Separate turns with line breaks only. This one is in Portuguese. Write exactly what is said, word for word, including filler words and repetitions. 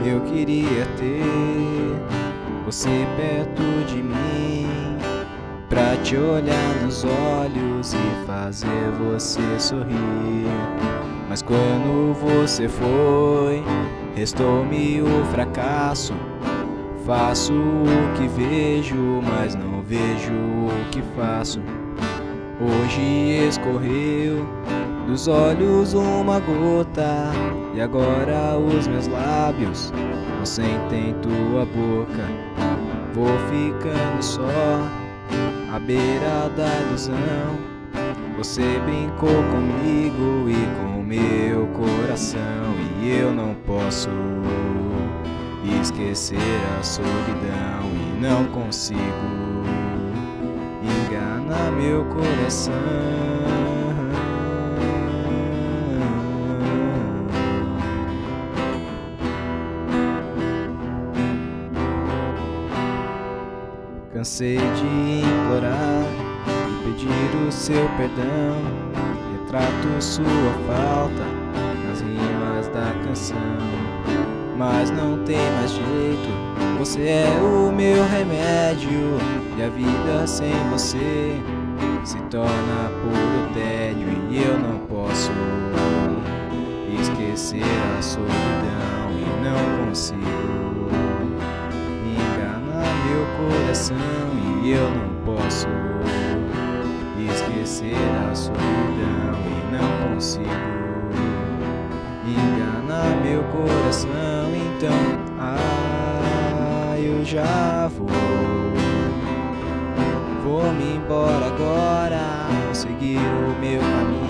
Eu queria ter você perto de mim, pra te olhar nos olhos e fazer você sorrir. Mas quando você foi, restou-me o fracasso. Faço o que vejo, mas não vejo o que faço. Hoje escorreu dos olhos uma gota, e agora os meus lábios não sentem tua boca. Vou ficando só à beira da ilusão. Você brincou comigo e com meu coração, e eu não posso esquecer a solidão, e não consigo enganar meu coração. Cansei de implorar e pedir o seu perdão. Retrato sua falta nas rimas da canção, mas não tem mais jeito. Você é o meu remédio, e a vida sem você se torna puro tédio, e eu não posso esquecer a solidão, e não consigo enganar meu coração, e eu não posso esquecer a solidão, e não consigo enganar meu coração. Então, ah, eu já vou, vou me embora agora, vou seguir o meu caminho.